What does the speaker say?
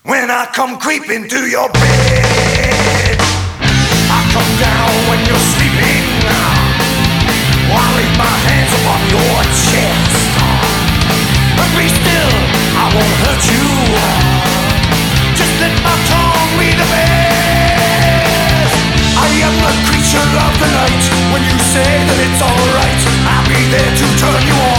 when I come creeping to your bed. I come down when you're sleeping. I lay my hands upon your chest. But be still, I won't hurt you. Just let my tongue be the best. I am the creature of the night. When you say that it's alright, I'll be there to turn you on.